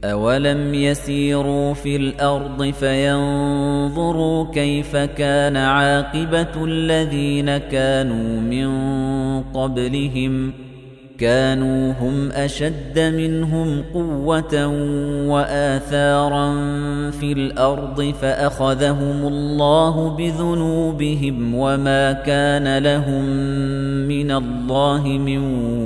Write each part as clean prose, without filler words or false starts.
أَوَلَمْ يَسِيرُوا فِي الْأَرْضِ فَيَنظُرُوا كَيْفَ كَانَ عَاقِبَةُ الَّذِينَ كَانُوا مِن قَبْلِهِمْ كَانُوا هُمْ أَشَدَّ مِنْهُمْ قُوَّةً وَآثَارًا فِي الْأَرْضِ فَأَخَذَهُمُ اللَّهُ بِذُنُوبِهِمْ وَمَا كَانَ لَهُم مِّنَ اللَّهِ مِن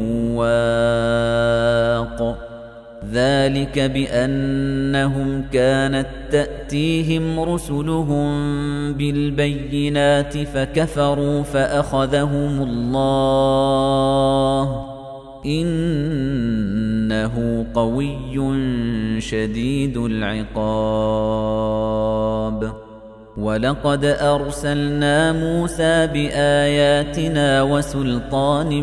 وَاقٍ ذَلِكَ بِأَنَّهُمْ كَانَتْ تَأْتِيهِمْ رُسُلُهُم بِالْبَيِّنَاتِ فَكَفَرُوا فَأَخَذَهُمُ اللَّهُ إِنَّهُ قَوِيٌّ شَدِيدُ الْعِقَابِ وَلَقَدْ أَرْسَلْنَا مُوسَى بِآيَاتِنَا وَسُلْطَانٍ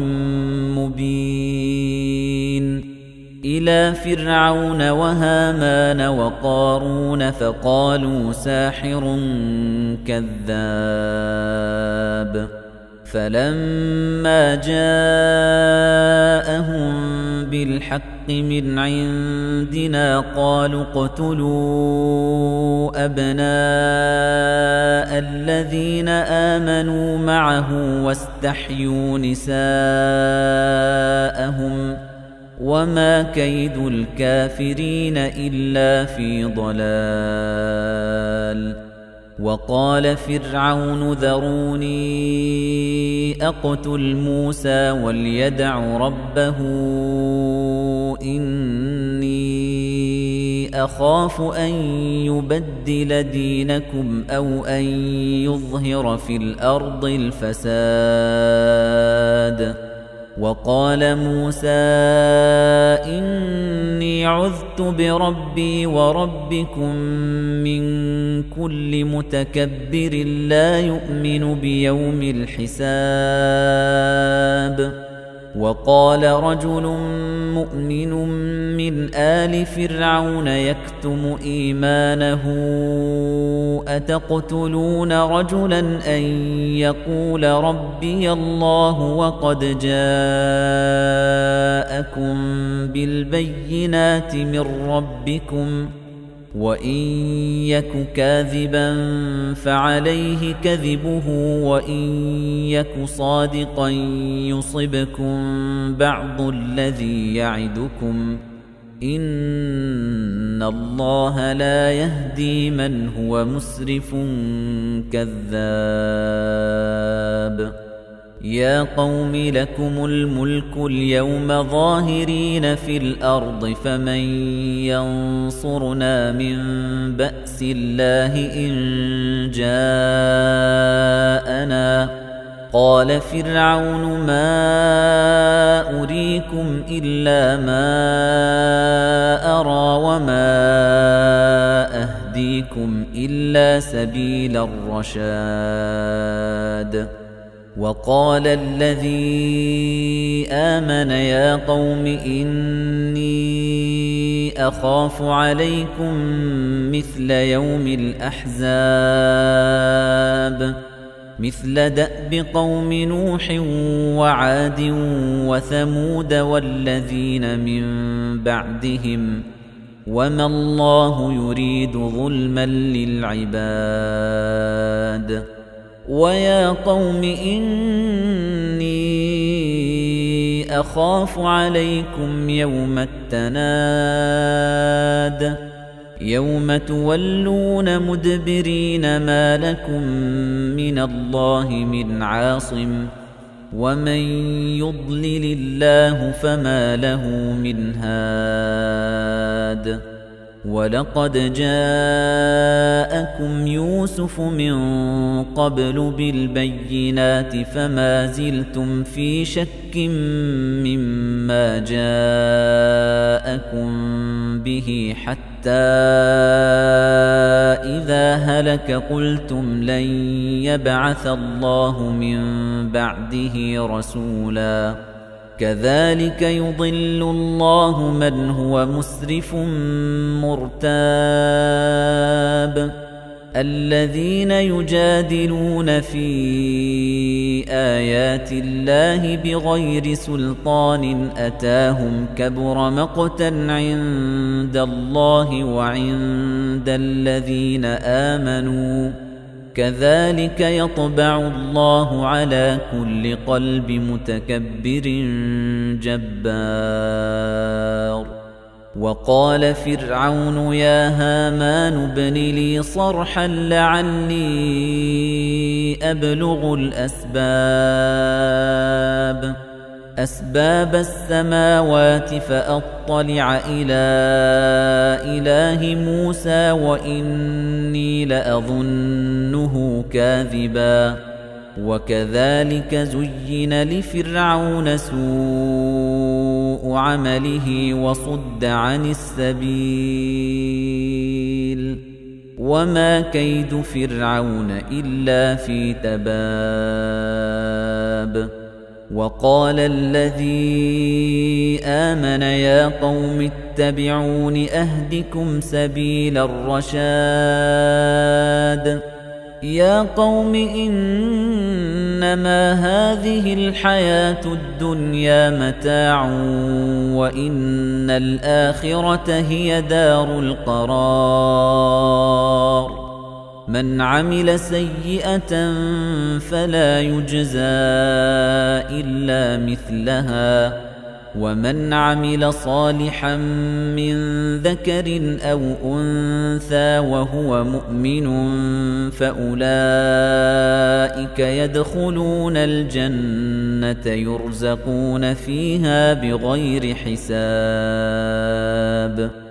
مُبِينٍ إِلَى فِرْعَوْنَ وَهَامَانَ وَقَارُونَ فَقَالُوا سَاحِرٌ كَذَّابٌ فَلَمَّا جَاءَهُم بِالْحَقِّ مِنْ عِندِنَا قَالُوا اقْتُلُوا أَبْنَاءَ الَّذِينَ آمَنُوا مَعَهُ وَاسْتَحْيُوا نِسَاءَهُمْ وَمَا كَيْدُ الْكَافِرِينَ إِلَّا فِي ضَلَالٍ وَقَالَ فِرْعَوْنُ ذَرُونِي أَقْتُلْ مُوسَى وَلْيَدْعُ رَبَّهُ إِنِّي أَخَافُ أَن يُبَدِّلَ دِينَكُمْ أَوْ أَن يُظْهِرَ فِي الْأَرْضِ الْفَسَادَ وَقَالَ مُوسَى إِنِّي عُذْتُ بِرَبِّي وَرَبِّكُم مِّن كُلِّ مُتَكَبِّرٍ لَّا يُؤْمِنُ بِيَوْمِ الْحِسَابِ وَقَالَ رَجُلٌ مُّؤْمِنٌ مِّنْ آلِ فِرْعَوْنَ يَكْتُمُ إِيمَانَهُ أَتَقْتُلُونَ رَجُلًا أَن يَقُولَ رَبِّيَ اللَّهُ وَقَدْ جَاءَكُم بِالْبَيِّنَاتِ مِن رَّبِّكُمْ وَإِن يَكُ كَاذِبًا فَعَلَيْهِ كَذِبُهُ وَإِن يَكُ صَادِقًا يُصِبْكُم بَعْضُ الَّذِي يَعِدُكُمْ إِنَّ اللَّهَ لَا يَهْدِي مَنْ هُوَ مُسْرِفٌ كَذَّابٌ يَا قَوْمِ لَكُمُ الْمُلْكُ الْيَوْمَ ظَاهِرِينَ فِي الْأَرْضِ فَمَن يَنصُرُنَا مِن بَأْسِ اللَّهِ إِن جَاءَنَا قَالَ فِرْعَوْنُ مَا أُرِيكُمْ إِلَّا مَا أَرَىٰ وَمَا أَهْدِيكُمْ إِلَّا سَبِيلَ الرَّشَادِ وَقَالَ الَّذِي آمَنَ يَا قَوْمِ إِنِّي أَخَافُ عَلَيْكُمْ مِثْلَ يَوْمِ الْأَحْزَابِ مِثْلَ دَأْبِ قَوْمِ نُوحٍ وَعَادٍ وَثَمُودَ وَالَّذِينَ مِن بَعْدِهِمْ وَمَا اللَّهُ يُرِيدُ ظُلْمًا لِلْعِبَادِ وَيَا قَوْمِ إِنِّي أَخَافُ عَلَيْكُمْ يَوْمَ التَّنَادِ يَوْمَ تُوَلُّونَ مُدْبِرِينَ مَا لَكُمْ مِنَ اللَّهِ مِنْ عَاصِمٍ وَمَن يُضْلِلِ اللَّهُ فَمَا لَهُ مِنْ هَادٍ وَلَقَدْ جَاءَكُمْ يُوسُفُ مِن قَبْلُ بِالْبَيِّنَاتِ فَمَا زِلْتُمْ فِي شَكٍّ مِّمَّا جَاءَكُم بِهِ حَتَّى إِذَا هَلَكَ قُلْتُمْ لَن يَبْعَثَ اللَّهُ مِن بَعْدِهِ رَسُولًا كَذَلِكَ يُضِلُّ اللَّهُ مَنْ هُوَ مُسْرِفٌ مُرْتَابٌ الذين يجادلون في آيات الله بغير سلطان أتاهم كبر مقتا عند الله وعند الذين آمنوا كذلك يطبع الله على كل قلب متكبر جبار وقال فرعون يا هامان ابن لي صرحا لعلي أبلغ أسباب السماوات فأطلع إلى إله موسى وإني لأظنه كاذبا وكذلك زين لفرعون سوء عمله وصد عن السبيل وما كيد فرعون إلا في تباب وقال الذي آمن يا قوم اتبعون أهدكم سبيل الرشاد يا قوم إنما هذه الحياة الدنيا متاع وإن الآخرة هي دار القرار من عمل سيئة فلا يجزى إلا مثلها ومن عمل صالحا من ذكر أو أنثى وهو مؤمن فأولئك يدخلون الجنة يرزقون فيها بغير حساب